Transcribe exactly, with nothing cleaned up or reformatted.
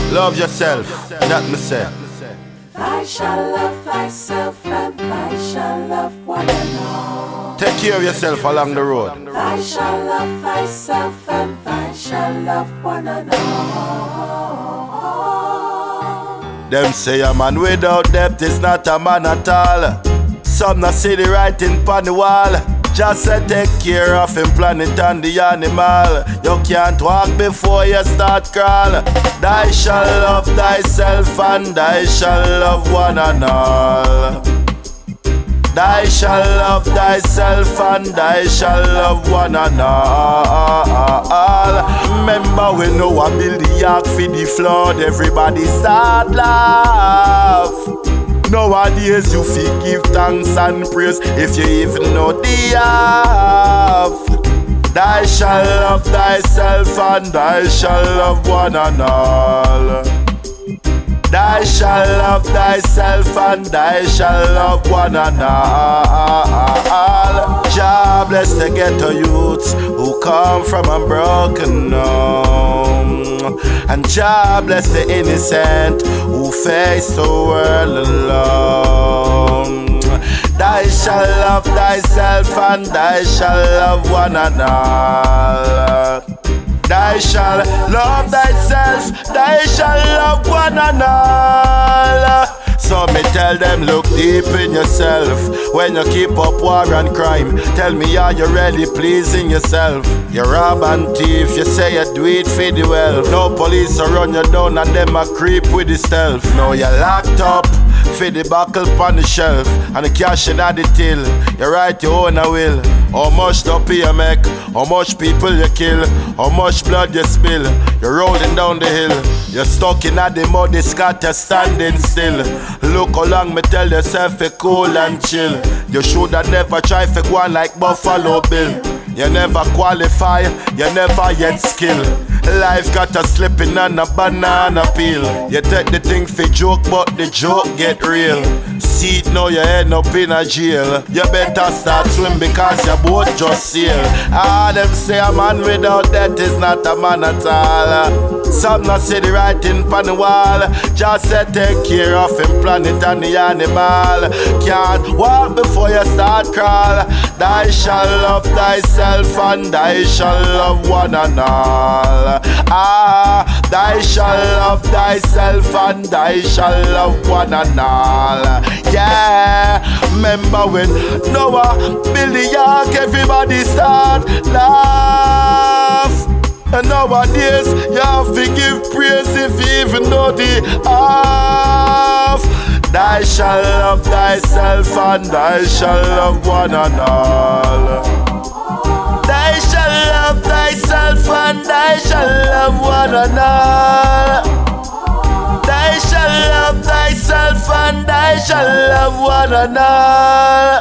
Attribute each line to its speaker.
Speaker 1: Love yourself, that me say.
Speaker 2: I shall love thyself and I shall love one another.
Speaker 1: Take care of yourself along the road.
Speaker 2: I shall love thyself and I shall love one another.
Speaker 1: Them say a man without depth is not a man at all. Some not see the writing pon the wall. Just say take care of him planet and the animal. You can't walk before you start crawl. Thou shall love thyself and thou shall love one and all. Thou shall love thyself and thou shall love one and all. Remember when Noah build the ark for the flood, everybody start laugh. Nowadays you feel give thanks and praise if you even know the half. Thou shall love thyself and thou shall love one and all. Thou shall love thyself and thou shall love one and all. Jah bless the ghetto youths who come from a broken home, and Jah bless the innocent who face the world alone. Thou shall love thyself and thou shall love one and all. Thou shall love thyself, thou shall love one and all. So me tell them look deep in yourself. When you keep up war and crime, tell me are you really pleasing yourself? You rob and thief, you say you do it for the wealth. No police will run you down and them a creep with the stealth. Now you locked up for the buckle on the shelf and the cash in the till. You write your own a will. How much dope you make, how much people you kill, how much blood you spill. You're rolling down the hill, you're stuck in the mud, the scat, you're standing still. Look along, me tell yourself be cool and chill. You shoulda never try to go on like Buffalo Bill. You never qualify, you never yet skill. Life got a slipping on a banana peel. You take the thing for joke, but the joke get real. See it now, you end up in a jail. You better start swim because your boat just sail. Ah, them say a man without that is not a man at all. Some not see the writing on the wall. Just say take care of him planet and the animal. Can't walk before you start crawl. Thou shall love thyself and thou shall love one and all. Ah, thou shall love thyself and thou shall love one and all. Yeah, remember when Noah built the ark, everybody start laugh. And nowadays you have to give praise if you even know the half. Thou shall love thyself and thou shall love one and all. Thou shall love thyself and thou shall love one and all. Thou shall love thyself and thou shall love one and all.